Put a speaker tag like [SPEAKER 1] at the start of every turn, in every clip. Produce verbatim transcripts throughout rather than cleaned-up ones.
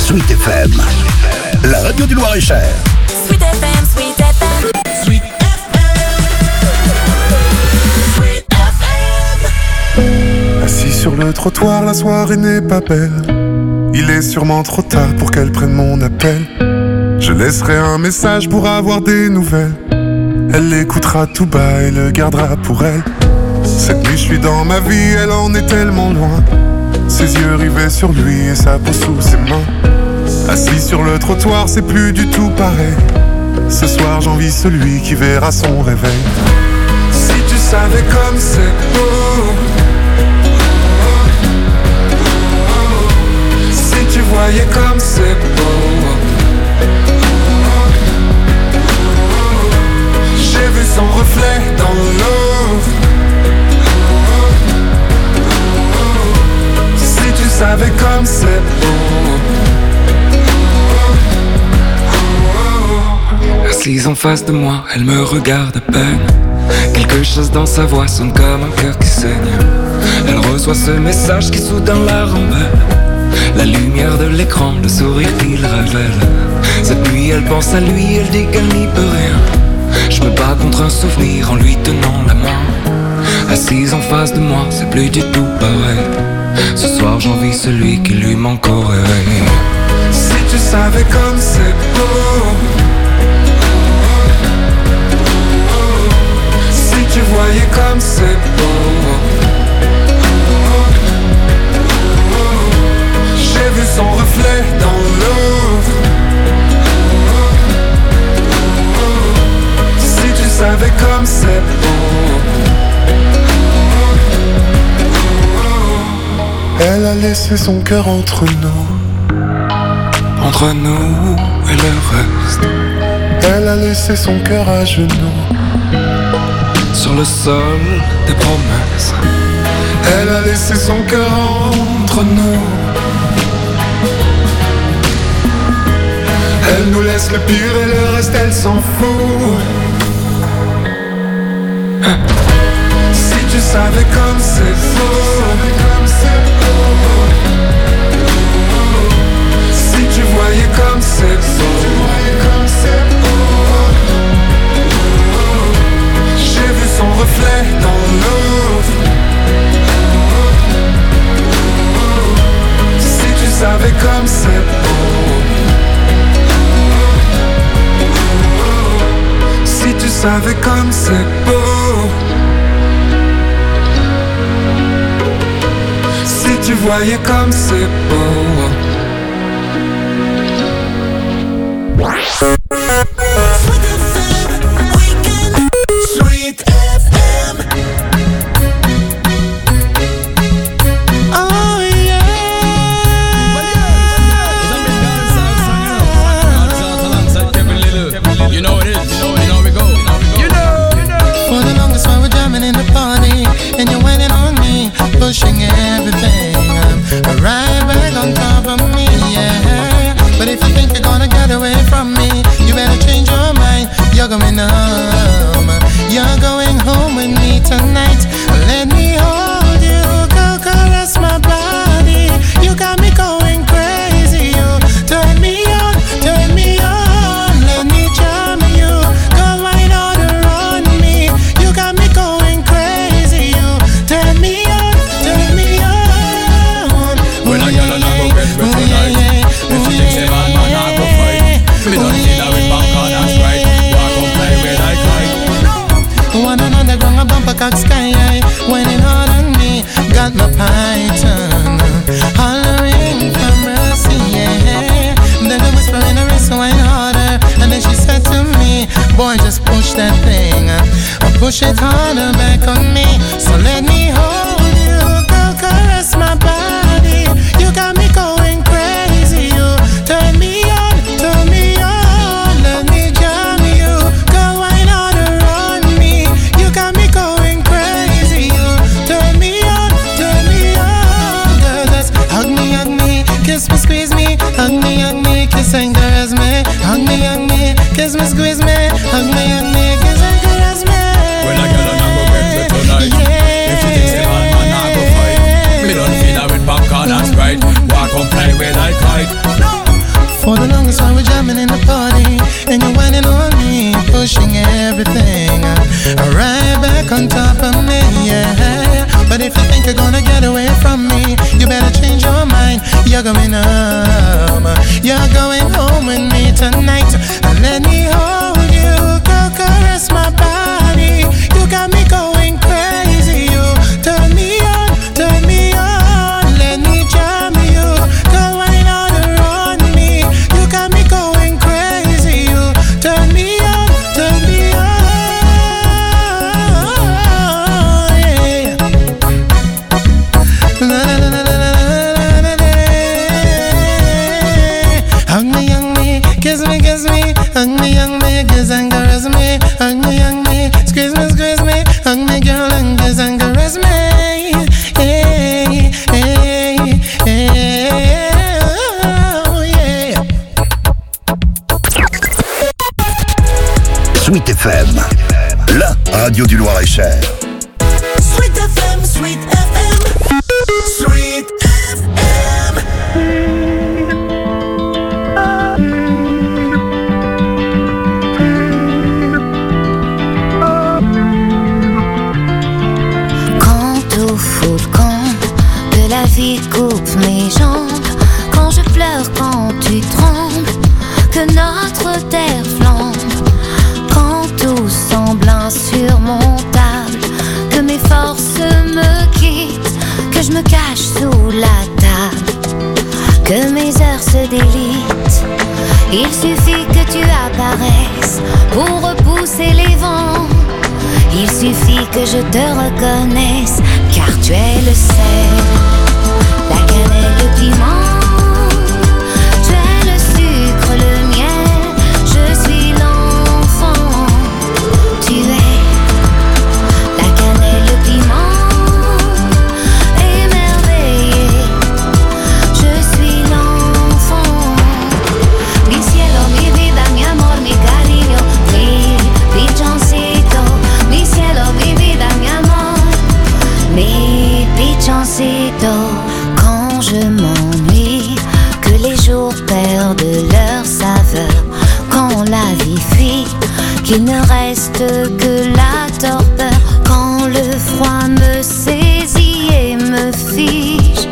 [SPEAKER 1] Sweet F M, la radio du Loir-et-Cher.
[SPEAKER 2] Sweet F M, Sweet F M, Sweet F M, Sweet F M.
[SPEAKER 3] Assis sur le trottoir, la soirée n'est pas belle. Il est sûrement trop tard pour qu'elle prenne mon appel. Je laisserai un message pour avoir des nouvelles. Elle l'écoutera tout bas et le gardera pour elle. Cette nuit je suis dans ma vie, elle en est tellement loin. Ses yeux rivés sur lui et sa peau sous ses mains. Assis sur le trottoir, c'est plus du tout pareil. Ce soir j'envie celui qui verra son réveil. Si tu savais comme c'est beau, si tu voyais comme c'est beau. J'ai vu son reflet dans l'eau. Si tu savais comme c'est beau.
[SPEAKER 4] Assise en face de moi, elle me regarde à peine. Quelque chose dans sa voix sonne comme un cœur qui saigne. Elle reçoit ce message qui soudain la rembelle. La lumière de l'écran, le sourire qu'il révèle. Cette nuit elle pense à lui, elle dit qu'elle n'y peut rien. Je me bats contre un souvenir en lui tenant la main. Assise en face de moi, c'est plus du tout pareil. Ce soir j'envie celui qui lui manque au réveil.
[SPEAKER 3] Si tu savais comme c'est beau. Si tu voyais comme c'est beau. J'ai vu son reflet dans l'eau. Si tu savais comme c'est beau. Elle a laissé son cœur entre nous.
[SPEAKER 4] Entre nous et le reste.
[SPEAKER 3] Elle a laissé son cœur à genoux.
[SPEAKER 4] Sur le sol des promesses.
[SPEAKER 3] Elle a laissé son cœur entre nous. Elle nous laisse le pire et le reste elle s'en fout. Si tu savais comme c'est beau. Si tu voyais comme c'est beau. J'ai vu son reflet dans l'eau. Si tu savais comme c'est beau. Si tu savais comme c'est beau. Si tu voyais comme c'est beau. Sweet F M.
[SPEAKER 5] Oh yeah.
[SPEAKER 6] You know it is. You know, you know we go. You know, you know.
[SPEAKER 5] For the longest while we're jamming in the party, and you're waiting on me, pushing everything. I'm right back on top of me, yeah. But if you think you're gonna get away from me, you better change your mind. You're going home. You're going home with me tonight. Let me hold you, go caress my body. You got me going crazy. You turn me on, turn me on. Let me charm you, go wine all around me. You got me going crazy. You turn me on, turn me on.
[SPEAKER 6] When I yell and I go get with tonight. If she thinks a man, man, I go fight. Me don't see that with back on and strike. Walk on play with like kite.
[SPEAKER 5] One on the ground, a bumper cock sky high, whining hard on me, got my python hollering for mercy, yeah. Then I whisper in her ear, so wine harder, and then she said to me, boy, just push that thing, or push it harder back on me. So let me hold you, go caress my body. You got me going crazy, you turn me on, turn me on. Let me jam you, go wine all around me. You got me going crazy, you turn me on, turn me on. Girl, just hug me, hug me, kiss me, squeeze me, hug me, hug me, kiss and caress me, hug me, hug me, kiss me, squeeze me, hug me, hug me, kiss and caress me.
[SPEAKER 6] When I yell and I go get with tonight.
[SPEAKER 5] Yeah.
[SPEAKER 6] If she thinks a man, man, I go fight. Me don't feel that with back on and strike. Walk on play with like kite.
[SPEAKER 5] wanna get away from me, you better change your mind. You're going home, you're going home with me tonight. And let me hold you, go caress my body. You got me going crazy, you turn me on, turn me on. Let me jam you, go wine all around me. You got me going crazy, you turn me on, turn me on. Yeah. La, la, la, la, la, la, la, la. Hug me, hug me, kiss me, kiss me. Hug me, hug me, kiss and caress me. Hug me, hug me, squeeze me, squeeze me. Hug me, girl, and kiss and caress me. Hey, hey, hey, oh, yeah.
[SPEAKER 1] Sweet F M, la radio du Loir-et-Cher.
[SPEAKER 2] Sweet F M, Sweet F M, Sweet F M.
[SPEAKER 7] Quand tout fout le camp, que la vie coupe mes jambes, quand je pleure, quand tu trembles, que notre terre flambe, quand tout semble insurmontable, que mes forces me quittent, que je me cache sous la table, que mes heures se délitent. Il suffit que tu apparaisses pour repousser les vents. Il suffit que je te reconnaisse, car tu es le sel, la cannelle, le piment. Tu es le sucre, le miel, je suis l'enfant. Tu es la cannelle, le piment, émerveillé. Je suis l'enfant. Mi cielo, mi vida, mi amor, mi cariño, mi pichoncito. Mi cielo, mi vida, mi amor, mi pichoncito. Quand je m'ennuie, que les jours perdent leur saveur, quand la vie fuit, qu'il ne reste que la torpeur, quand le froid me saisit et me fige,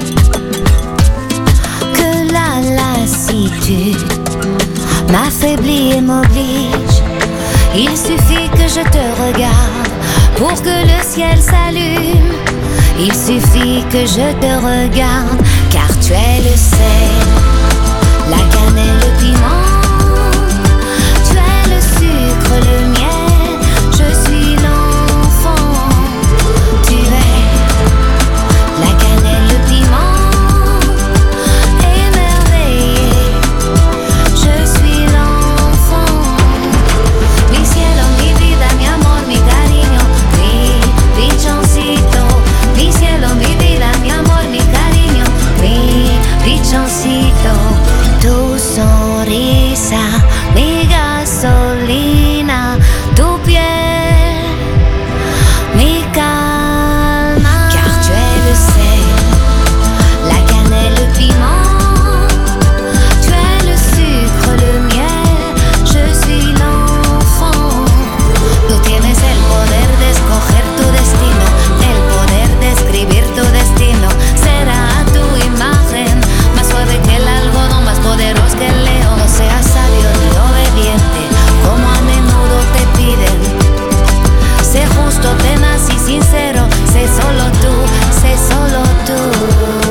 [SPEAKER 7] que la lassitude m'affaiblit et m'oblige. Il suffit que je te regarde pour que le ciel s'allume. Il suffit que je te regarde, car tu es le sel, la cannelle, le piment. Tu es le sucre, le miel, je suis l'enfant. Tu es la cannelle, le piment, émerveillé. Je suis l'enfant. Mi cielo, mi vida, mi amor, mi cariño, mi pichoncito. Mi cielo, mi vida, mi amor, mi cariño, mi pichoncito. Tu sonrisa, mi gasolina, tu piel, mi calma. Car tu es le sel, la cannelle, le piment. Tu es le sucre, le miel, je suis l'enfant. Tú tienes el poder de escoger tu destino, el poder de escribir tu destino. Será tu imagen, más suave que el algodón, más poderoso que el león. No seas sabio ni obediente, como a menudo te piden. Sé justo, tenaz y sincero, sé solo tú, sé solo tú.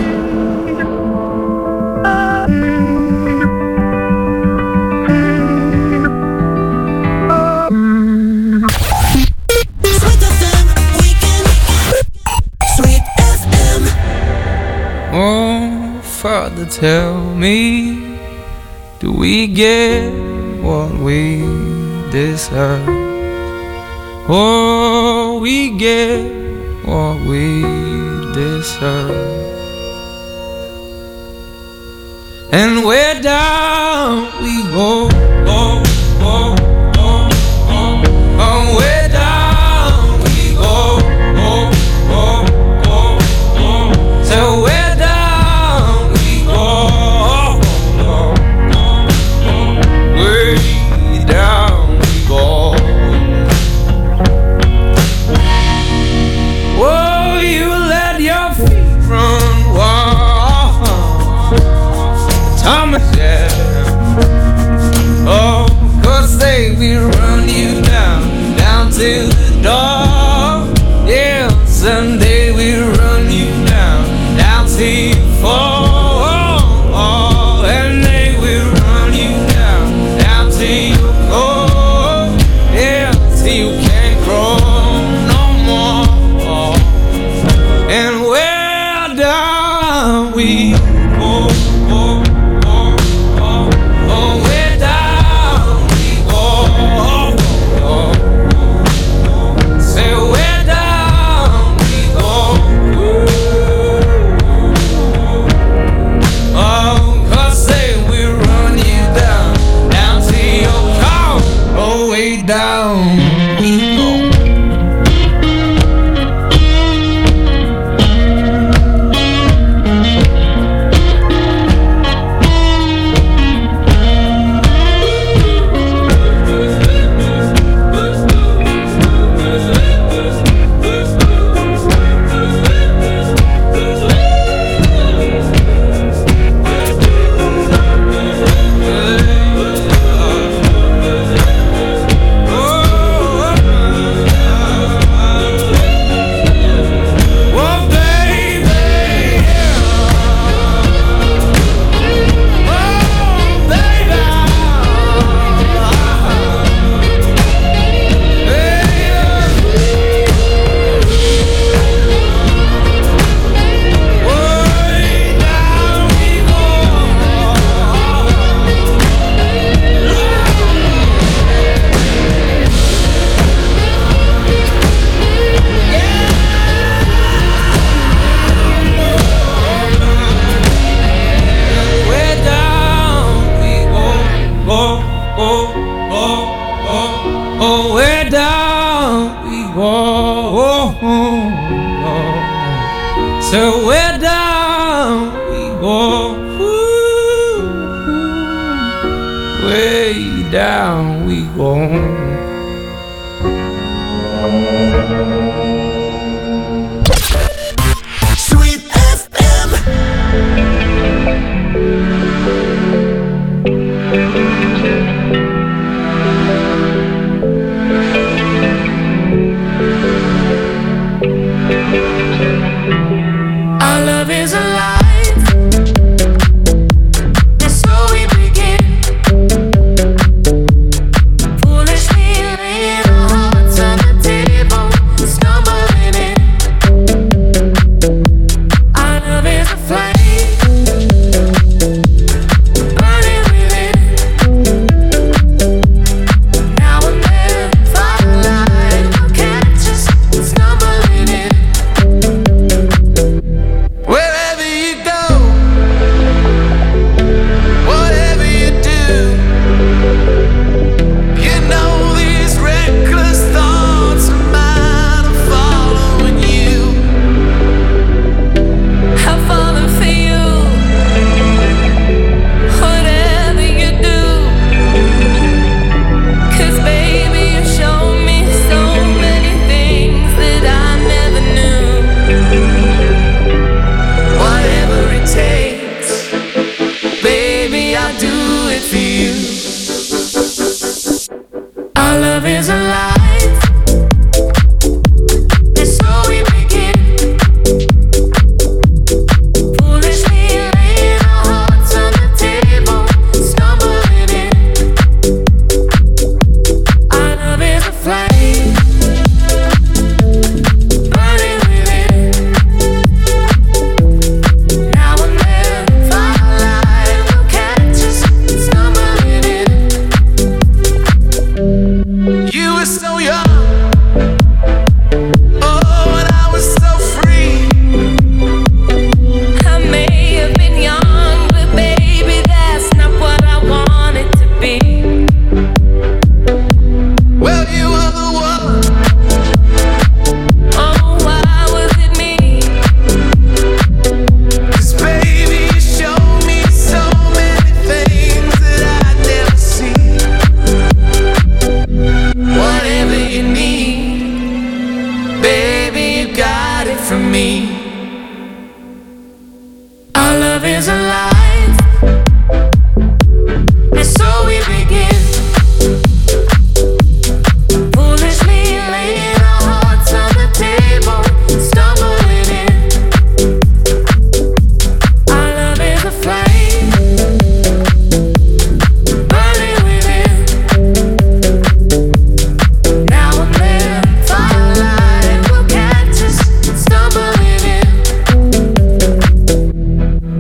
[SPEAKER 2] Sweet F M, weekend. Sweet F M.
[SPEAKER 4] Oh, Father, tell me, do we get what we deserve? Oh, we get what we deserve. And where down we go, oh, oh, oh, oh, oh, where down we go, oh, oh, oh, oh, so where down we go, oh, oh, oh, oh, way down we go. Oh, you let your we go, go, go, go, go, way down we go, go, go. Say way down we go. Oh, 'cause say we run you down, down to your car, oh way down we go. So we're down, we go, ooh, way down we go.
[SPEAKER 2] Sweet F M.
[SPEAKER 7] Our love is alive, and so we begin. Foolishly laying our hearts on the table, stumbling in. Our love is a flame, burning within. Now and then, firelight will catch us stumbling in.
[SPEAKER 4] Wherever you go, whatever you do, you know these reckless thoughts of mine are following you.
[SPEAKER 7] I'm falling for you, whatever you do. 'Cause baby, you show me so many things that I never knew.
[SPEAKER 4] Whatever it takes, baby, I'll do it for you.
[SPEAKER 7] Our love is alive, and so we begin. Foolishly laying our hearts on the table, stumbling in. Our love is a flame, burning within. Now and then, firelight will catch us stumbling in.
[SPEAKER 4] You were so young, oh, and I was so free.
[SPEAKER 7] I may have been young, but baby, that's not what I wanted to be.
[SPEAKER 4] Well, you were the one.
[SPEAKER 7] Oh, why was it me?
[SPEAKER 4] 'Cause baby, you showed me so many things that I'd never see. Whatever you need, baby, you got it from me.
[SPEAKER 7] Our love is alive, and so we begin. Foolishly laying our hearts on the table, stumbling in. Our love is a flame, burning within. Now and then, firelight will catch us stumbling in.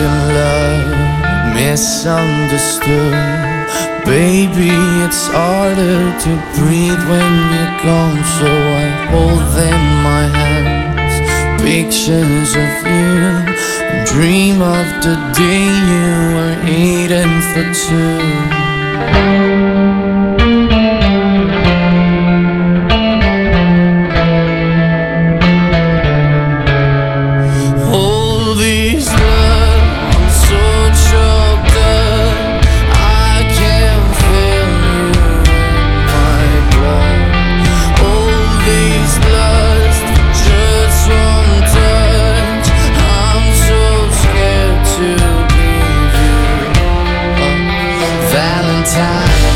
[SPEAKER 8] in love, misunderstood. Baby, it's harder to breathe when you're gone, so I hold in my hands pictures of you and dream of the day you were eating for two. Valentine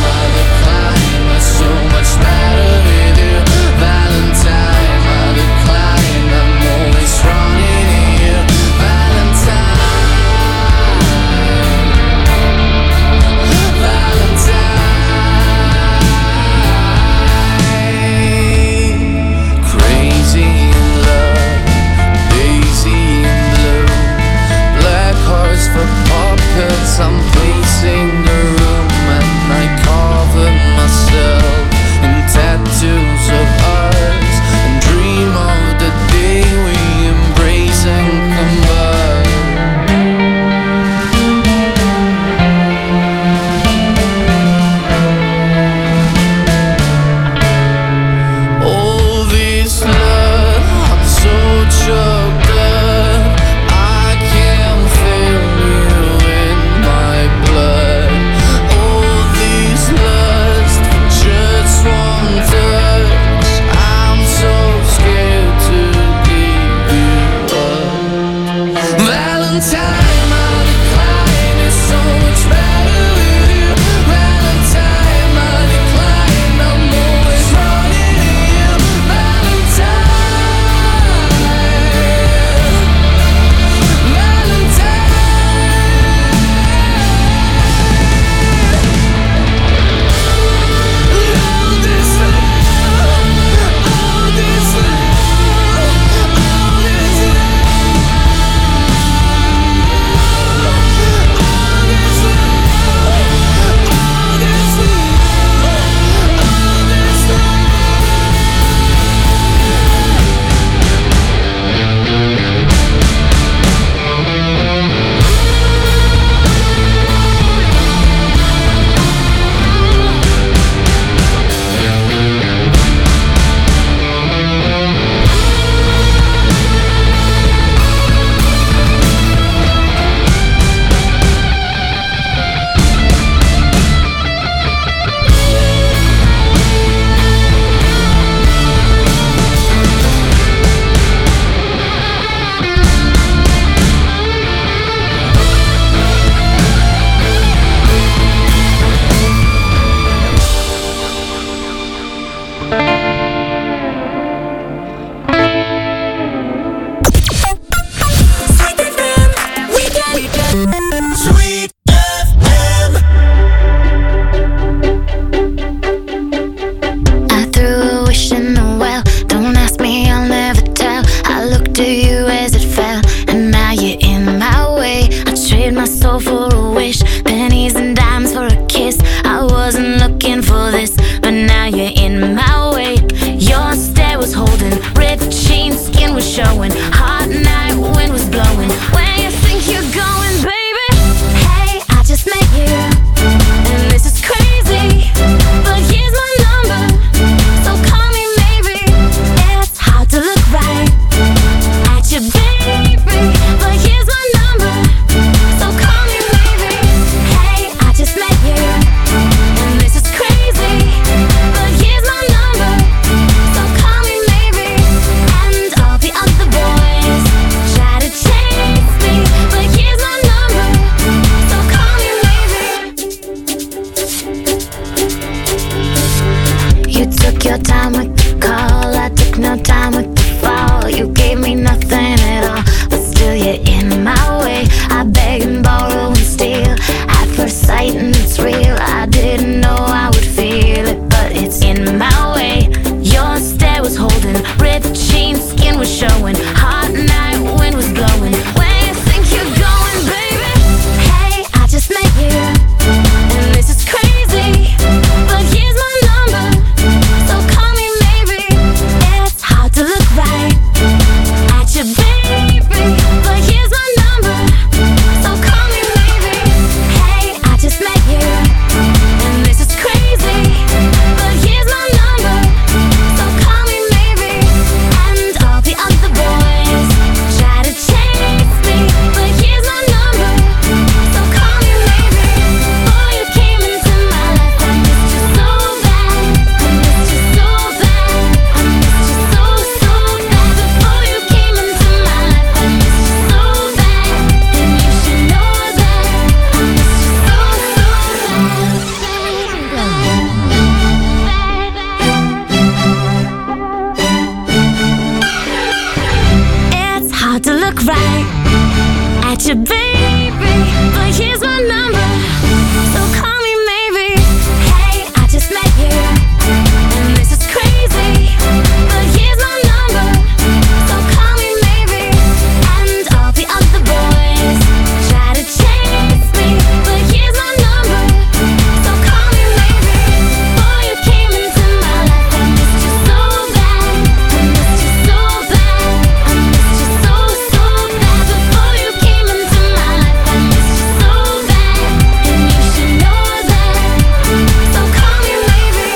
[SPEAKER 7] your baby, but here's my number, so call me maybe. Hey, I just met you, and this is crazy, but here's my number, so call me maybe. And all the other boys try to chase me, but here's my number, so call me maybe. Boy, you came into my life, I missed you so bad, I missed you so bad, I missed you so, so bad. Before you came into my life, I missed you so bad, and you should know that, so call me maybe.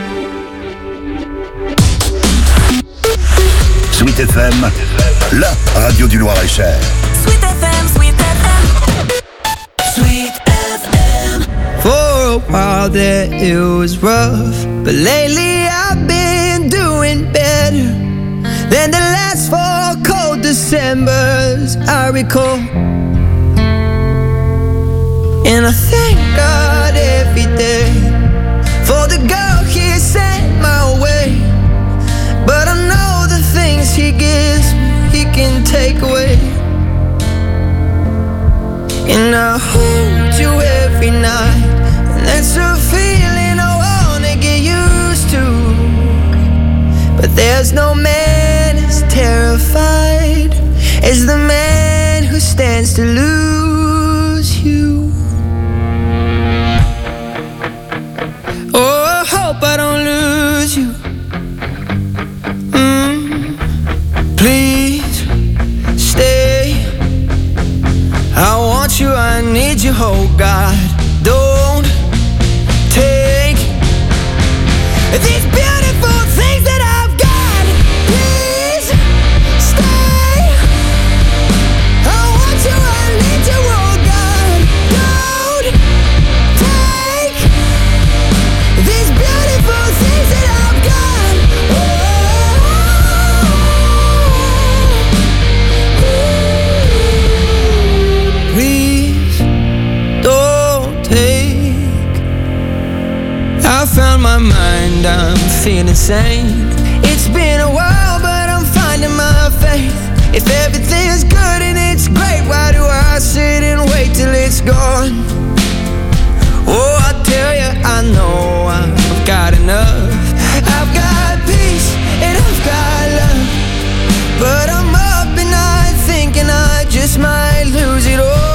[SPEAKER 1] Sweet F M, la radio du Loir-et-Cher.
[SPEAKER 2] Sweet F M, Sweet F M. Sweet F M.
[SPEAKER 9] For a while there it was rough, but lately I've been doing better than the last four cold Decembers I recall. And I thank God every day for the girl He sent my way. But I know the things He gives me, He can take away. And I hold you every night, and that's a feeling I wanna get used to. But there's no man as terrified as the man who stands to lose you. Oh, I hope I don't lose you. Mm. Please stay. I want you, I need you, oh God. Don't take these beautiful things that I've got. Please stay. I want you, I need you, oh God. Don't take these beautiful things that I've got. Oh, please don't take. I found my mind, I'm feeling sane. It's been a while, but I'm finding my faith. If everything's good and it's great, why do I sit and wait till it's gone? Oh, I tell you, I know I've got enough. I've got peace and I've got love, but I'm up at night thinking I just might lose it all.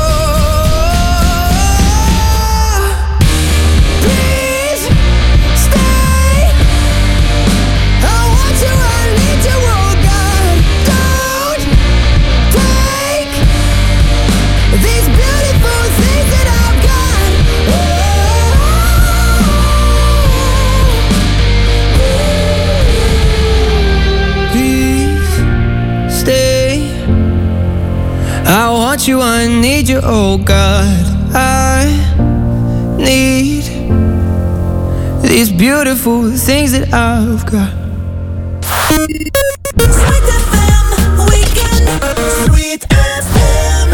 [SPEAKER 9] Please stay. I want you, I need you, oh God. Don't take these beautiful things that I've got. Please stay. I want you, I need you, oh God. I need these beautiful things that I've got.
[SPEAKER 2] Sweet F M, weekend. Sweet F M.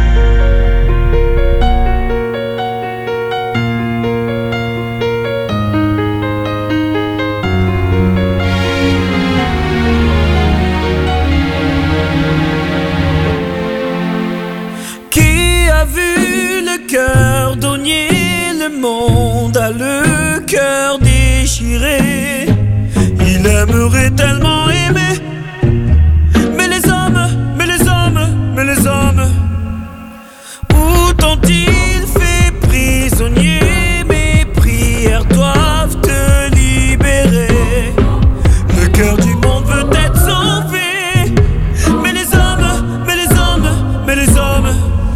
[SPEAKER 10] Qui a vu le cœur donner le monde a le cœur déchiré. Il aimerait tellement aimer, mais les hommes, mais les hommes, mais les hommes, où t'ont-ils fait prisonnier? Mes prières doivent te libérer. Le cœur du monde veut être sauvé, mais les hommes, mais les hommes, mais les hommes.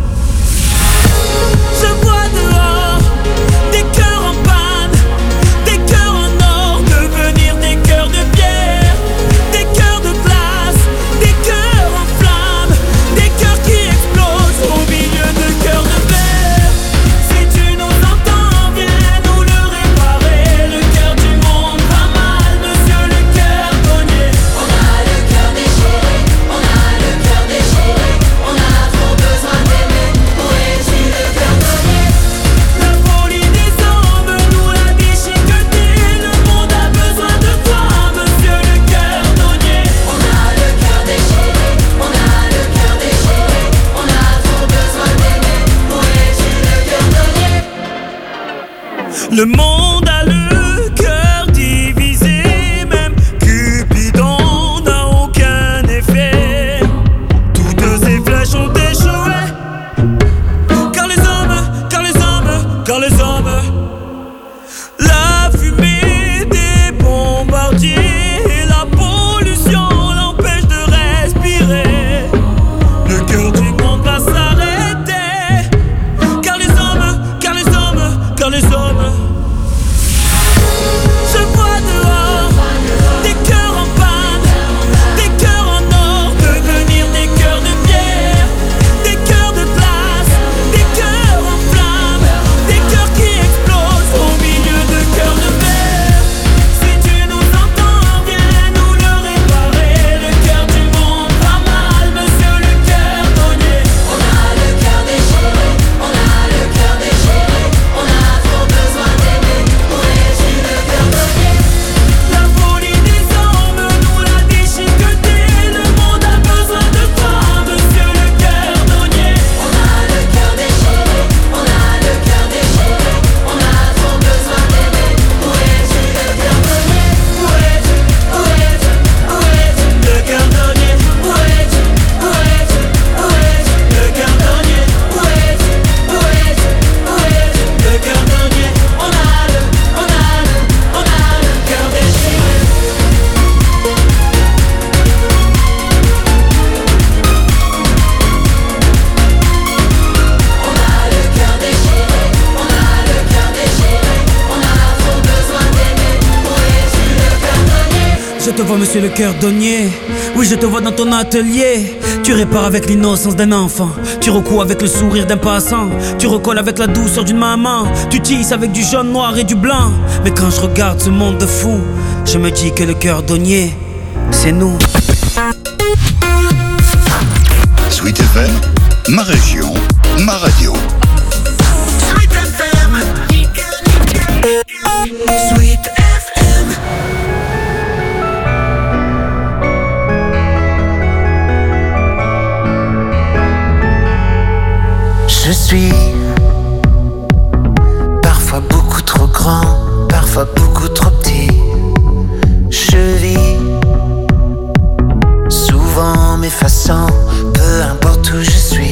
[SPEAKER 10] Je vois dehors des cœurs en panne, des cœurs en or devenir des cœurs de pierre, des cœurs de glace, des cœurs en flammes, des cœurs qui explosent au milieu de cœurs de verre. Le monde a le cœur divisé, même Cupidon n'a aucun effet. Toutes ces flèches ont échoué, car les hommes, car les hommes, car les hommes, la fumée des bombardiers et la pollution l'empêche de respirer. Le cœur du monde va s'arrêter, car les hommes, car les hommes, car les hommes. Je vois dehors des cœurs en panne, des cœurs en or devenir des cœurs de pierre, des cœurs de glace, des cœurs en flammes, des cœurs qui explosent au milieu de cœurs de verre. Si tu nous entends, viens nous le réparer. Le cœur du monde va mal, monsieur le cœurdonnier.
[SPEAKER 2] On a le cœur déchiré, on a le cœur déchiré, on a trop besoin d'aimer pour être le cœurdonnier.
[SPEAKER 10] La folie des hommes nous l'a déchiqueté. Le monde a besoin de toi, monsieur le cœurdonnier.
[SPEAKER 2] On a le cœur déchiré, on a le cœur déchiré, on a trop besoin d'aimer pour être le cœurdonnier. Où es-tu, où es-tu, où es-tu,
[SPEAKER 10] Le cœurdonnier,
[SPEAKER 2] où es-tu, où es-tu, où es-tu,
[SPEAKER 10] le cœurdonnier,
[SPEAKER 2] où es-tu, où es-tu, où es-tu,
[SPEAKER 10] le cœurdonnier.
[SPEAKER 2] on a le, on a le, on a le cœur déchiré. On a le cœur déchiré, on a le cœur déchiré, on a trop besoin d'aimer pour être le cœurdonnier.
[SPEAKER 10] Je te vois, monsieur le cœurdonnier. Oui, je te vois dans ton atelier. Tu répares avec l'innocence d'un enfant, tu recoues avec le sourire d'un passant, tu recolles avec la douceur d'une maman, tu tisses avec du jaune, noir et du blanc. Mais quand je regarde ce monde de fou, je me dis que le cœurdonnier, c'est nous.
[SPEAKER 1] Sweet F M, ma région, ma radio.
[SPEAKER 2] Sweet F M, Sweet F M.
[SPEAKER 11] Je suis parfois beaucoup trop grand, parfois beaucoup trop petit. Je vis souvent m'effaçant, peu importe où je suis.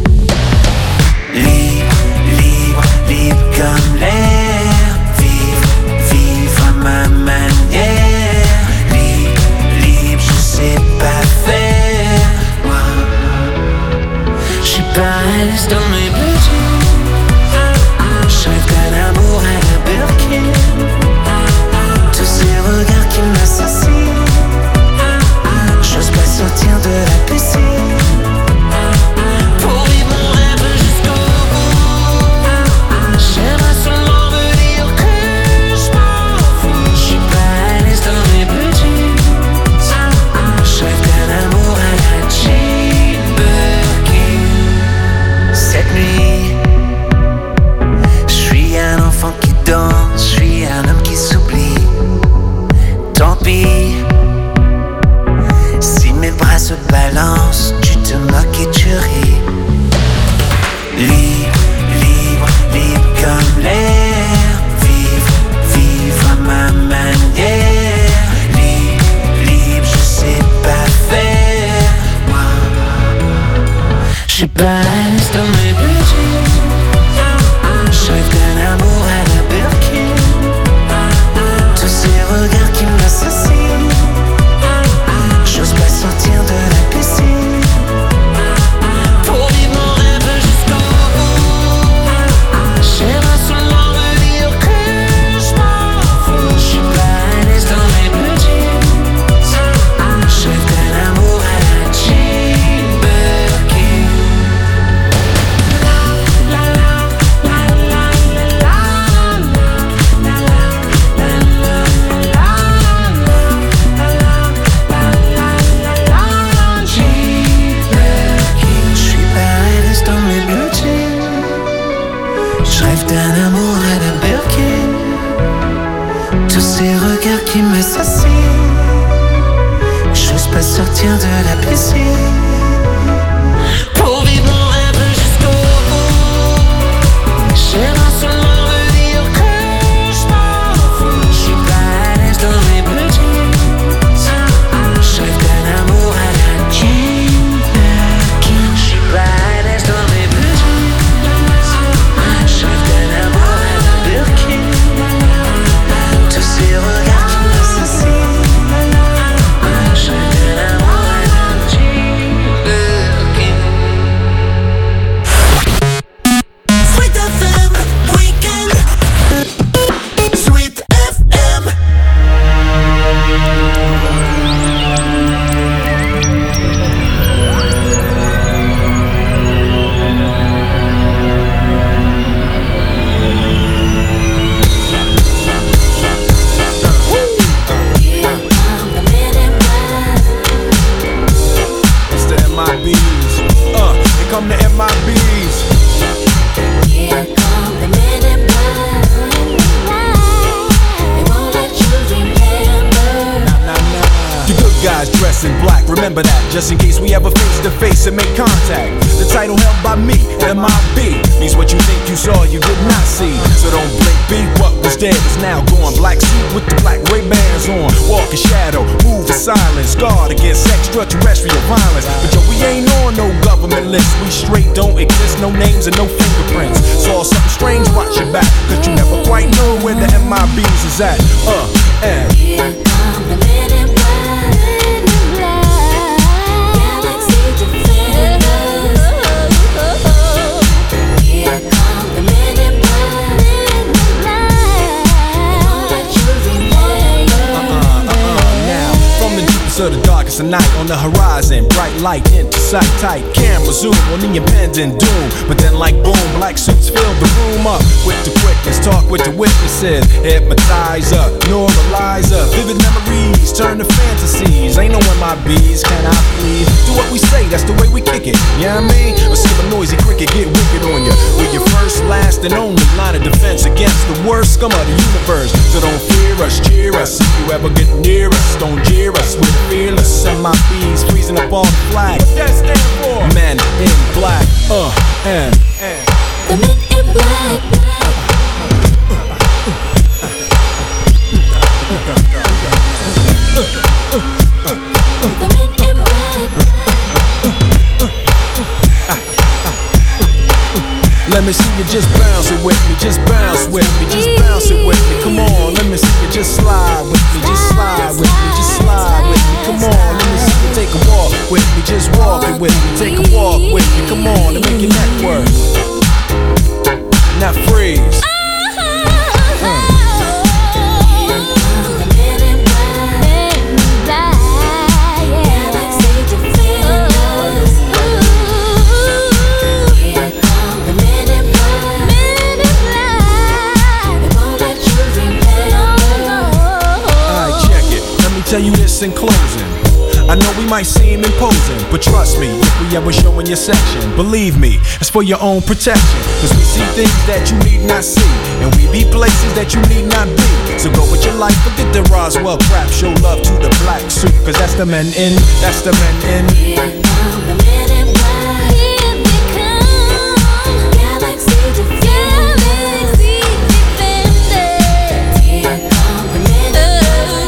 [SPEAKER 11] Libre, libre, libre comme l'air. Vivre, vivre à ma manière. Libre, libre, je sais pas faire. Moi, je suis pas à l'aise dans mes budgets. Je rêve d'un amour à la Birkin. Tous ces regards qui m'assassinent. J'ose pas sortir de la piscine. Pour vivre mon rêve jusqu'au bout. J'aimerais seulement me dire que je m'en fous. Je suis pas à l'aise dans mes budgets. Je rêve d'un amour à la Jane Birkin. Cette nuit, je suis un enfant qui danse, je suis un homme qui s'oublie. Tant pis, si mes bras se balancent, tu te moques et tu ris. Libre, libre, libre comme l'air. Vivre, vivre à ma manière. Libre, libre, je sais pas faire. Moi, je suis pas à l'aise dans mes budgets. Je rêve d'un amour à la Birkin. Tous ces regards qui m'assassinent. J'ose pas sortir de la piscine. Pour vivre mon rêve jusqu'au bout. J'aimerais seulement me dire que je m'en fous. Je suis pas à l'aise dans mes budgets. Je rêve d'un amour à la Jane Birkin. Je rêve d'un amour à la Birkin. Tous ces regards qui m'assassinent. J'ose pas sortir de la piscine. Pour vivre mon rêve jusqu'au bout. J'aimerais seulement me dire que
[SPEAKER 12] remember that, just in case we ever face to face and make contact. The title held by me, M I B, means what you think you saw, you did not see. So don't blink, be what was dead is now gone. Black suit with the black Ray-Bans on, walk in shadow, move in silence, guard against extraterrestrial violence. But yo, we ain't on no government list, we straight don't exist, no names and no fingerprints. Saw something strange, watch your back, cause you never quite know where the M I Bs is at. Uh, and
[SPEAKER 7] Here come the men in black, men in black, Galaxy Defenders. Here come the men in black, men in black, all that you remember.
[SPEAKER 12] Uh-uh, uh-uh, now, from the deepest of the darkest of night, on the horizon, bright light into sight, tight camera zoom on the impending doom. But then like boom, black suits fill the room up with the quickness, talk with the witnesses, hypnotizer, neuralizer, vivid memories turn to fantasies. Ain't no M I Bs, can I please? Do what we say, that's the way we kick it, you know what I mean? Or see a noisy cricket get wicked on you. We're your first, last, and only line of defense against the worst scum of the universe. So don't fear us, cheer us, if you ever get near us, don't jeer us, we're fearless. M I Bs freezing up on the flag. What that stand for? Men in black, uh, and, and.
[SPEAKER 7] The men in black. The men in black.
[SPEAKER 12] Let me see you just bounce it with me, just bounce with me, just bounce it with me. Come on, let me see you just slide with me, just slide with me, just slide with me. Come on, let me see you take a walk with me, just walk it with me, take a walk with me. Come on, and make your neck work. Now freeze. Tell you this in closing, I know we might seem imposing, but trust me, if we ever show in your section, believe me, it's for your own protection. Cause we see things that you need not see, and we be places that you need not be. So go with your life, forget the Roswell crap, show love to the black suit, cause that's the men in, that's the men in.
[SPEAKER 7] Here come the men in black. Here they come, Galaxy Defenders. Galaxy Defenders. Here come the men in black.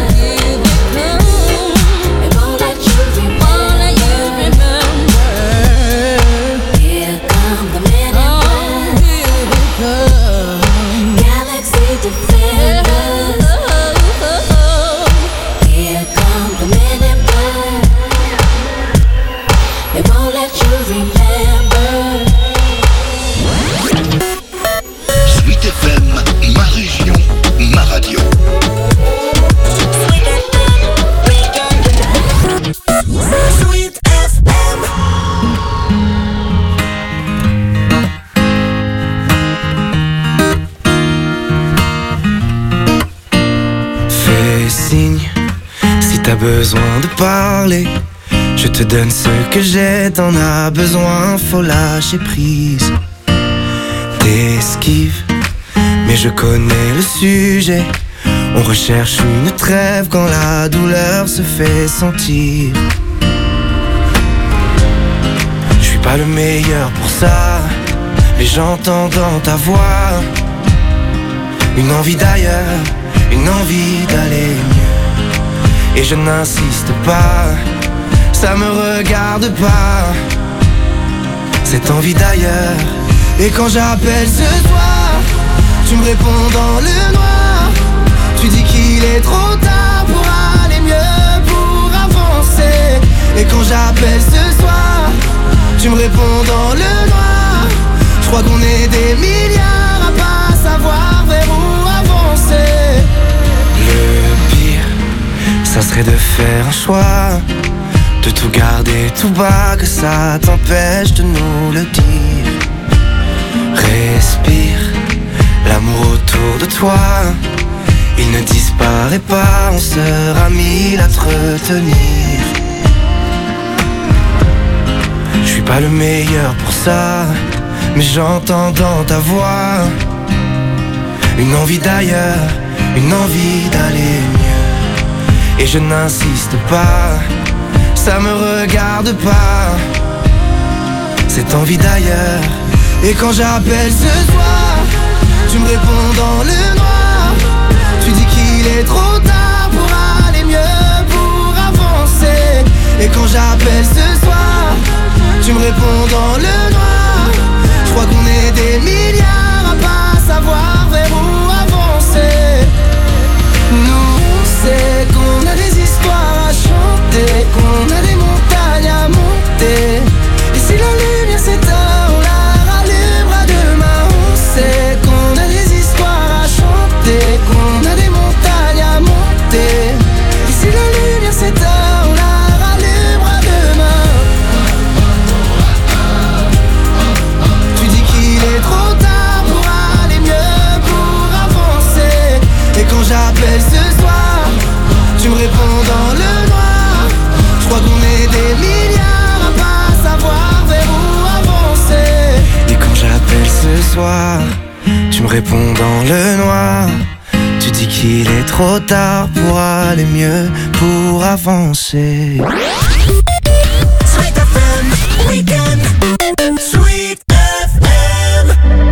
[SPEAKER 8] T'as besoin de parler, je te donne ce que j'ai, t'en as besoin, faut lâcher prise. T'esquives, mais je connais le sujet. On recherche une trêve quand la douleur se fait sentir. Je suis pas le meilleur pour ça, mais j'entends dans ta voix une envie d'ailleurs, une envie d'aller mieux. Et je n'insiste pas, ça me regarde pas, cette envie d'ailleurs. Et quand j'appelle ce soir, tu me réponds dans le noir. Tu dis qu'il est trop tard pour aller mieux, pour avancer. Et quand j'appelle ce soir, tu me réponds dans le noir. Je crois qu'on est des milliards à pas savoir vers où avancer. Le pire, ça serait de faire un choix, de tout garder tout bas, que ça t'empêche de nous le dire. Respire, l'amour autour de toi, il ne disparaît pas, on sera mille à te retenir. Je suis pas le meilleur pour ça, mais j'entends dans ta voix une envie d'ailleurs, une envie d'aller mieux. Et je n'insiste pas, ça me regarde pas. Cette envie d'ailleurs. Et quand j'appelle ce soir, tu me réponds dans le noir. Tu dis qu'il est trop tard pour aller mieux, pour avancer. Et quand j'appelle ce soir, tu me réponds dans le noir. Je crois qu'on est des milliards à pas savoir vers où avancer. Nous on sait qu'on a des histoires à chanter, qu'on a des montagnes à monter. Et si la lumière s'éteint, on la rallumera demain. On sait qu'on a des histoires à chanter, qu'on a des montagnes à monter. Et si la lumière s'éteint, on la rallumera demain. Tu dis qu'il est trop tard pour aller mieux, pour avancer. Et quand j'appelle ce soir, tu me réponds dans le noir. Je crois qu'on est des milliards à pas savoir vers où avancer. Et quand j'appelle ce soir, tu me réponds dans le noir. Tu dis qu'il est trop tard pour aller mieux, pour avancer.
[SPEAKER 2] Sweet F M Weekend. Sweet F M.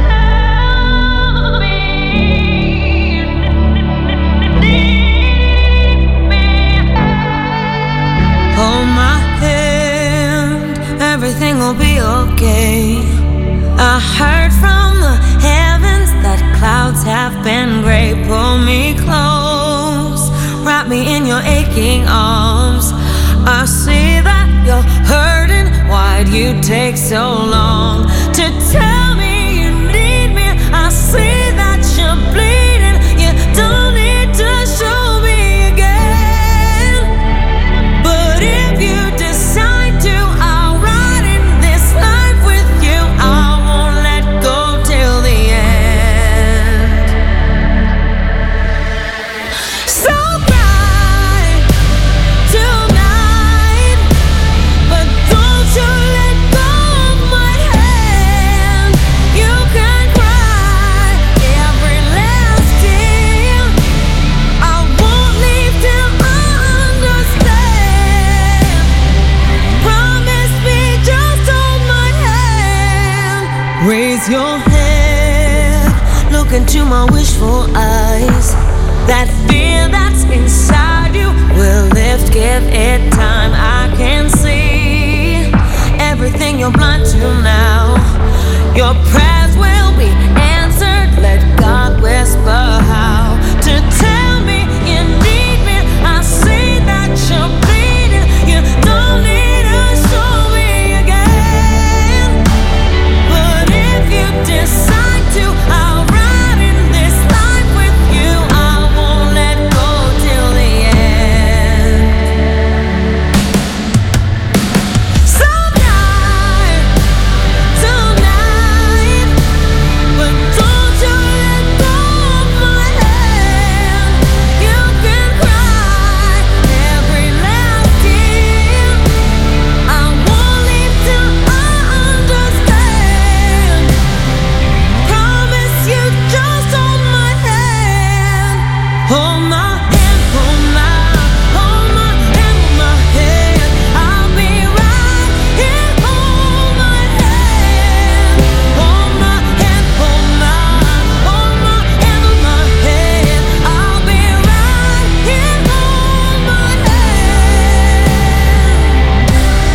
[SPEAKER 7] Hold my hand, everything will be okay. I heard from the heavens that clouds have been gray. Pull me close, wrap me in your aching arms. I see that you're hurting, why'd you take so long to tell me you need me? I see that you're bleeding, you don't need to show me again. But if you decide to, I'll ride in this life with you. I won't let go till the end. So cry tonight, but don't you let go of my hand. You can cry every last tear. I won't leave till I understand. Promise me, just hold my hand. Raise your head, look into my wishful eyes. That fear that's inside you will lift, give it time. I can see everything you're blind to now. Your prayers will be answered. Let God whisper how to tell me you need me. I see that you're bleeding. You don't need to show me again. But if you decide to, I'll ride in this life with you. I won't let go till the end. Some night, tonight, but don't you let go of my hand. You can cry every last tear. I won't leave till I understand. Promise you, just hold my hand. Hold my hand, hold my, hold my hand, hold my hand. I'll be right here. Hold my hand, hold my hand, hold my, hold my hand, hold my hand. I'll be right here. Hold my hand.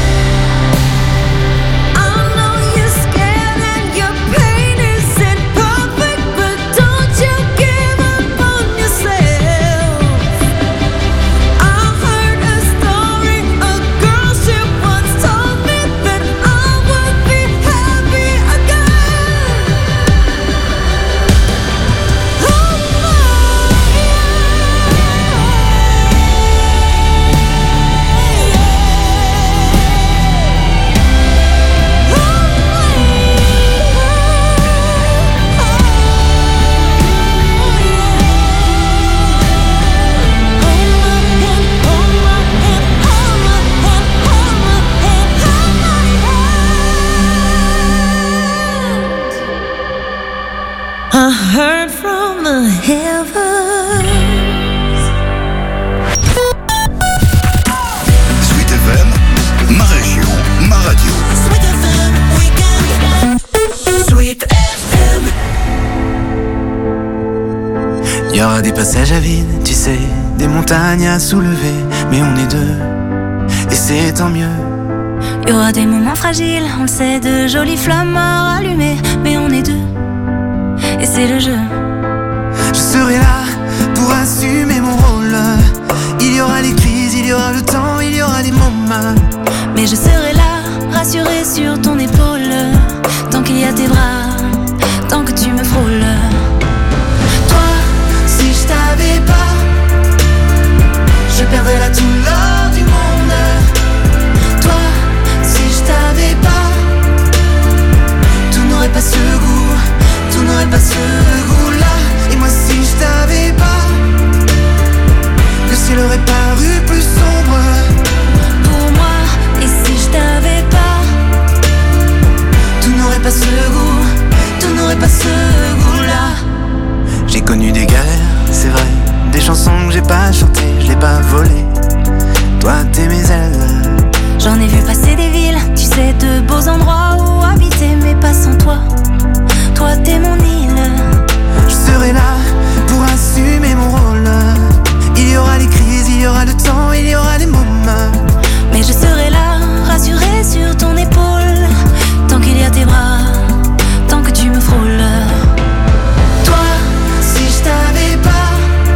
[SPEAKER 7] I know you're scared and your pain isn't perfect, but don't you give up on yourself. I heard a story, a girl she once told me that I would be happy again. Oh I heard from the heavens.
[SPEAKER 1] Sweet F M,
[SPEAKER 11] Y aura des passages à vide, tu sais, des montagnes à soulever, mais on est deux, et c'est tant mieux.
[SPEAKER 7] Y aura des moments fragiles, on le sait, de jolies flammes à rallumer, mais on est deux, et c'est le jeu.
[SPEAKER 11] Je serai là pour assumer mon rôle. Il y aura les crises, il y aura le temps, il y aura les moments.
[SPEAKER 7] Mais je serai là, rassurée sur ton épaule, tant qu'il y a tes bras, tant que tu me frôles.
[SPEAKER 11] Toi, si je t'avais pas, je perdrais là tout l'or du monde. Toi, si je t'avais pas, tout n'aurait pas ce goût, tout n'aurait pas ce goût-là. Et moi si je t'avais pas, le ciel aurait paru plus sombre
[SPEAKER 7] pour moi. Et si je t'avais pas,
[SPEAKER 11] tout n'aurait pas ce goût, tout n'aurait pas ce goût-là. J'ai connu des galères, c'est vrai, des chansons que j'ai pas chantées, je l'ai pas volées. Toi t'es mes ailes.
[SPEAKER 7] J'en ai vu passer des villes, tu sais, de beaux endroits où habiter, mais pas sans toi. Toi t'es mon île.
[SPEAKER 11] Je serai là pour assumer mon rôle. Il y aura les crises, il y aura le temps, il y aura les moments.
[SPEAKER 7] Mais je serai là, rassurée sur ton épaule, tant qu'il y a tes bras, tant que tu me frôles.
[SPEAKER 11] Toi, si je t'avais pas,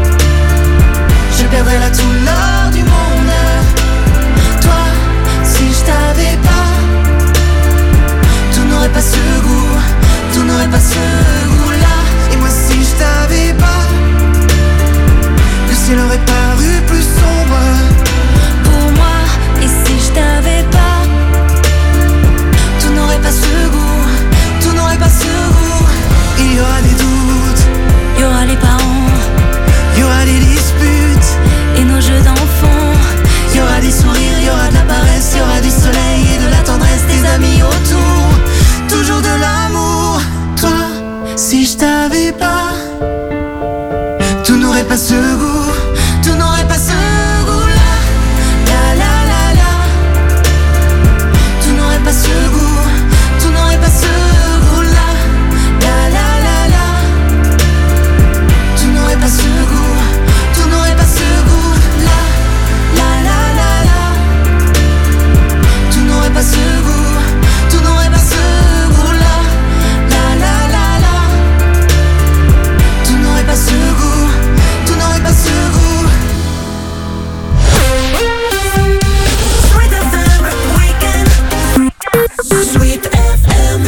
[SPEAKER 11] je perdrais là tout l'or du monde. Toi, si je t'avais pas, tout n'aurait pas ce goût, tout n'aurait pas ce goût-là. Et moi si je t'avais pas, le ciel aurait paru plus sombre
[SPEAKER 7] pour moi. Et si je t'avais pas, tout n'aurait pas ce goût, tout n'aurait pas ce goût.
[SPEAKER 11] Il y aura des doutes,
[SPEAKER 7] il y aura les parents,
[SPEAKER 11] il y aura des disputes
[SPEAKER 7] et nos jeux d'enfants.
[SPEAKER 11] Il y aura des sourires, il y aura de la paresse, il y aura du soleil et de la tendresse, des amis autour, toujours de l'amour. Toi, si je t'avais pas, tout n'aurait pas ce goût, tout n'aurait pas ce goût-là. La la la la, tout n'aurait pas ce goût, tout n'aurait pas ce goût-là. La la la la, tout n'aurait pas ce goût, tout n'aurait pas ce goût-là. La la la la, tout n'aurait pas ce goût, tout n'aurait pas ce goût-là. La la la la, tout n'aurait pas ce goût, tout n'aurait pas ce goût.
[SPEAKER 2] Sweet F M Weekend. Sweet F M.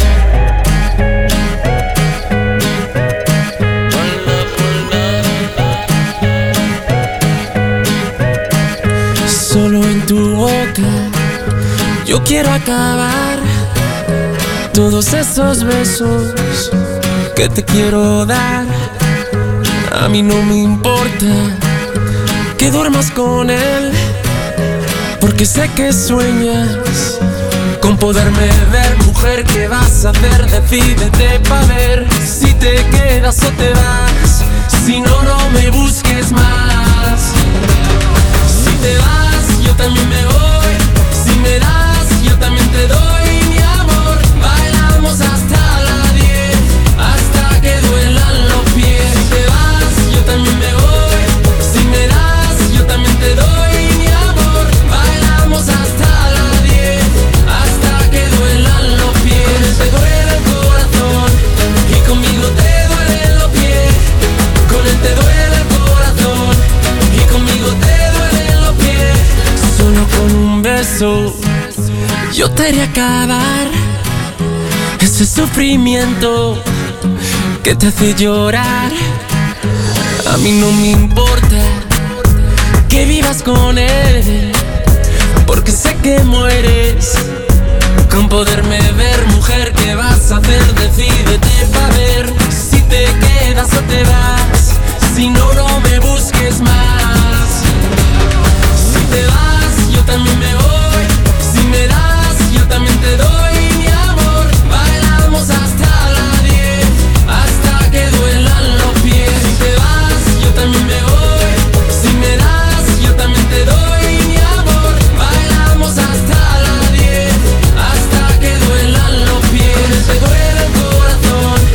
[SPEAKER 9] Solo en tu boca yo quiero acabar todos esos besos que te quiero dar. A mí no me importa que duermas con él, porque sé que sueñas con poderme ver. Mujer, ¿qué vas a hacer? Decídete pa' ver si te quedas o te vas. Si no, no me busques más. Si te vas, yo también me voy. Si me das, yo también te doy mi amor. Bailamos hasta las diez, hasta que duelan los pies. Si te vas, yo también me voy. Si me das, yo también te doy mi amor. Bailamos hasta las diez, hasta que duelan los pies. Te duele el corazón y conmigo te duelen los pies. Con él te duele el corazón y conmigo te duelen los pies. Solo con un beso yo te haré acabar ese sufrimiento que te hace llorar. A mí no me importa que vivas con él, porque sé que mueres con poderme ver. Mujer, ¿qué vas a hacer? Decídete pa' ver si te quedas o te vas. Si no, no me busques más. Si te vas, yo también me voy. Si me das, yo también te doy mi amor. Bailamos hasta las diez, hasta que duelan los pies. Si te vas, yo también me voy. Si me das, yo también te doy mi amor. Bailamos hasta las diez, hasta que duelan los pies. Te duele el corazón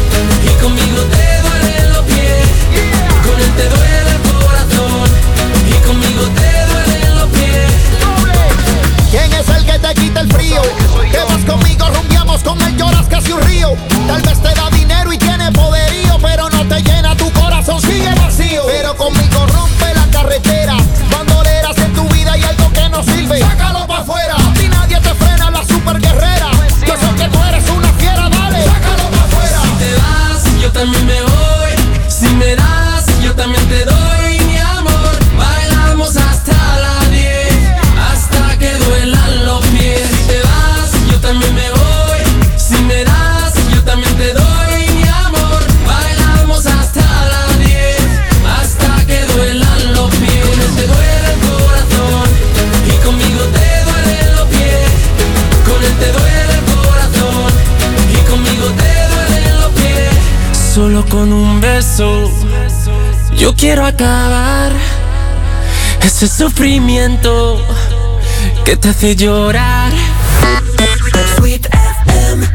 [SPEAKER 9] también me voy. Si me das, yo también te doy mi amor. Bailamos hasta las diez, hasta que duelan los pies. Si te vas, yo también me voy. Si me das, yo también te doy mi amor. Bailamos hasta las diez, hasta que duelan los pies. Con él te duele el corazón y conmigo te duelen los pies. Con él te duele el corazón y conmigo te duelen los pies. Solo con un beso yo quiero acabar ese sufrimiento que te hace llorar.
[SPEAKER 2] Sweet F M.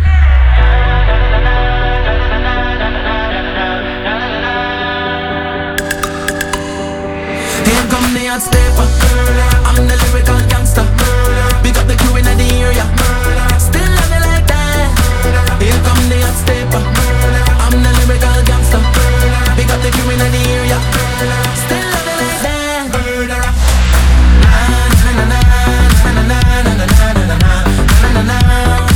[SPEAKER 11] Here come the hot stepper. I'm the lyrical gangster. Big up the crew in the area. Still love me like that. Here come the hot stepper. I'm the lyrical gangster. Big up the crew in the area. Still love me like that. Na na na na na na na na na na na na na.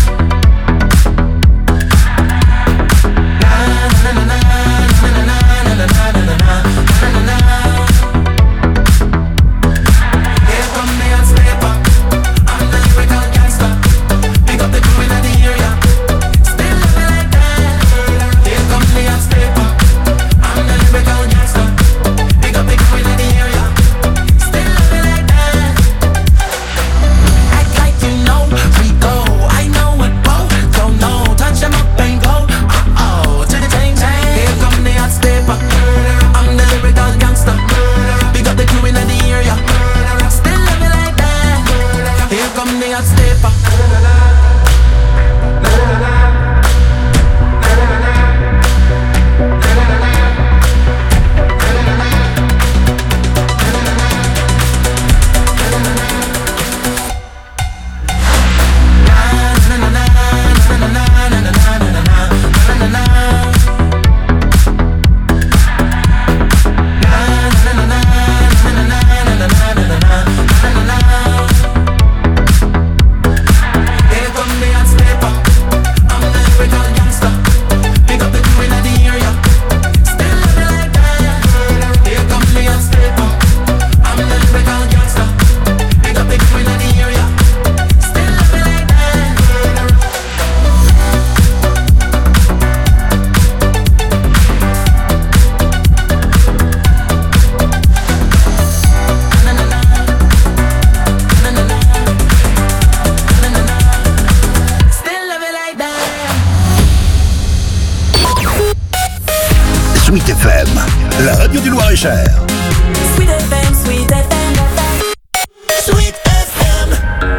[SPEAKER 1] Sweet F M, la radio du Loir-et-Cher.
[SPEAKER 2] Sweet F M, Sweet F M, Sweet F M.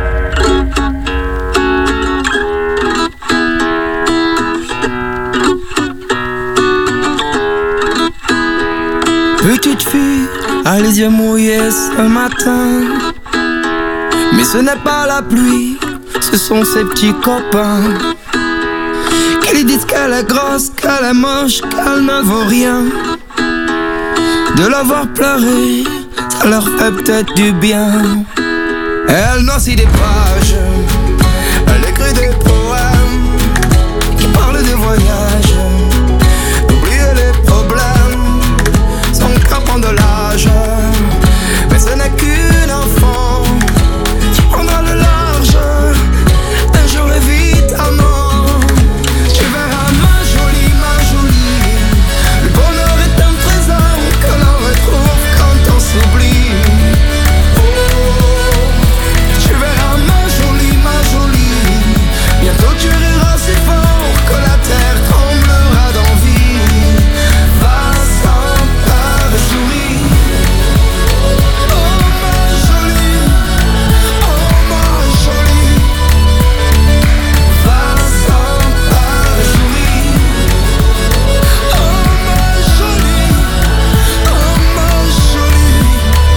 [SPEAKER 9] Petite fille a les yeux mouillés ce matin, mais ce n'est pas la pluie, ce sont ses petits copains qui lui disent qu'elle est grosse, qu'elle est moche, qu'elle ne vaut rien. De la voir pleurer, ça leur fait peut-être du bien. Elle noircit des pages, elle écrit des poèmes qui parlent des voyages, d'oublier les problèmes, son cœur prend de l'âge. Mais ce n'est qu'une enfant qui prendra le large un jour évidemment. Tu verras ma jolie, ma jolie, le bonheur est un trésor que l'on retrouve quand on s'oublie. Oh, tu verras ma jolie, ma jolie, bientôt tu riras si fort que la terre tremblera d'envie. Va sans peur et souris. Oh ma jolie, oh ma jolie, va sans peur et souris. Oh ma jolie, oh ma jolie.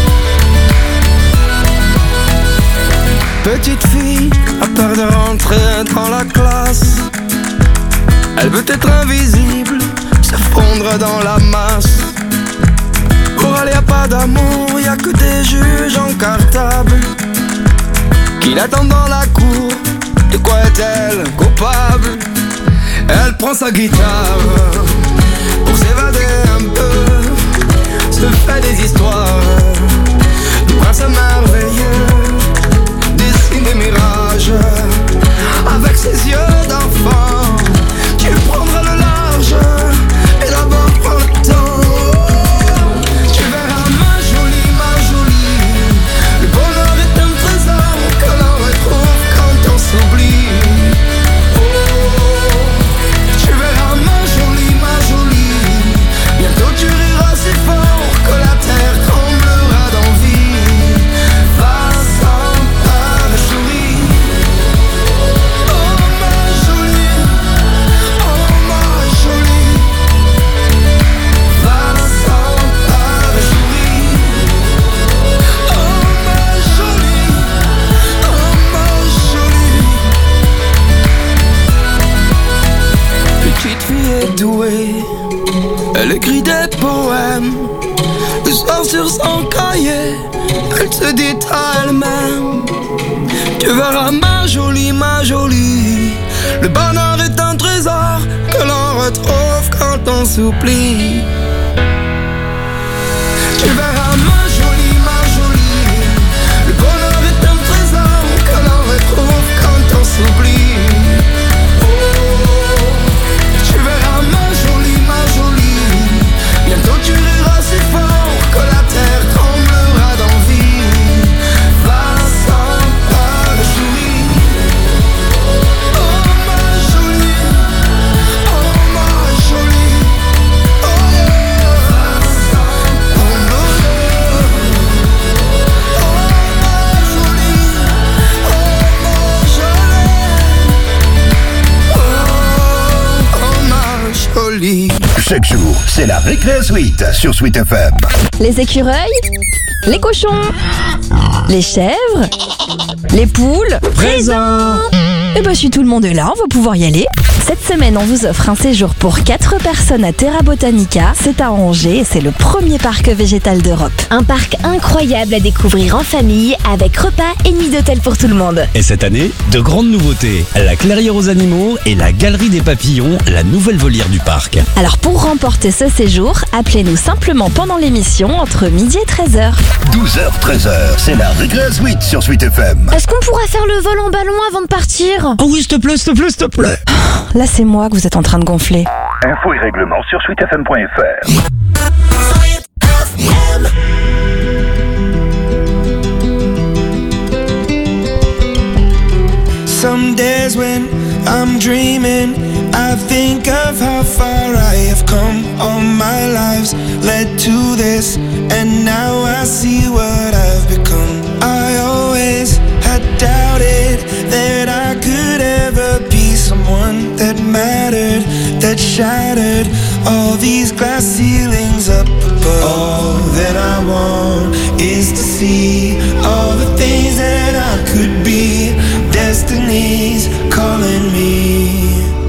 [SPEAKER 9] Petite fille a peur de rentrer dans la classe. Elle veut être invisible, se fondre dans la masse. Pour elle y a pas d'amour, y a que des juges en cartable qui l'attendent dans la cour. De quoi est-elle coupable? Elle prend sa guitare
[SPEAKER 8] se fait des histoires, de princes merveilleux, dessine des mirages. Avec ses yeux d'enfant, tu prendras le large. Et d'abord prends le temps. Tu verras ma jolie, ma jolie. Le bonheur est un trésor que l'on retrouve quand on s'oublie. Oh, tu verras ma jolie, ma jolie. Bientôt tu riras si fort que la terre tremblera d'envie. Va sans peur et souris. Oh ma jolie, oh ma jolie. Va sans peur et souris. Oh ma jolie, oh ma jolie. Petite fille est douée, elle écrit des poèmes. Le soir sur son cahier, elle se dit à elle-même. Tu verras ma jolie, ma jolie. Le bonheur est un trésor que l'on retrouve quand on s'oublie. Tu verras ma jolie, ma jolie. Le bonheur est un trésor que l'on retrouve quand on s'oublie. Oh, tu verras ma jolie, ma jolie. Bientôt tu riras si fort que la terre tremblera d'envie. Va sans peur et souris. Oh ma jolie, oh ma jolie. Oh, va sans peur. Oh ma jolie, oh ma jolie. Oh, oh ma jolie.
[SPEAKER 1] Chaque jour, c'est la Récré Suite sur Sweet F M.
[SPEAKER 13] Les écureuils, les cochons, les chèvres, les poules.
[SPEAKER 14] Présent.
[SPEAKER 13] Et bah si tout le monde est là, on va pouvoir y aller. Cette semaine, on vous offre un séjour pour quatre personnes à Terra Botanica. C'est à Angers et c'est le premier parc végétal d'Europe.
[SPEAKER 15] Un parc incroyable à découvrir en famille avec repas et nuit d'hôtel pour tout le monde.
[SPEAKER 14] Et cette année, de grandes nouveautés. La clairière aux animaux et la galerie des papillons, la nouvelle volière du parc.
[SPEAKER 13] Alors pour remporter ce séjour, appelez-nous simplement pendant l'émission entre midi et treize heures.
[SPEAKER 1] douze heures treize heures, c'est la Récré Suite sur Sweet F M.
[SPEAKER 15] Est-ce qu'on pourra faire le vol en ballon avant de partir?
[SPEAKER 14] Oh oui, s'il te plaît, s'il te plaît, s'il te plaît.
[SPEAKER 13] Là, c'est moi que vous êtes en train de gonfler.
[SPEAKER 1] Infos et règlements sur sweet f m point f r.
[SPEAKER 8] Some days when I'm dreaming, I think of how far I have come. All my lives led to this, and now I see what I've become. I always had doubted that I could ever be someone that mattered, that shattered all these glass ceilings up above. All that I want is to see all the things that I could be. Destiny's calling me.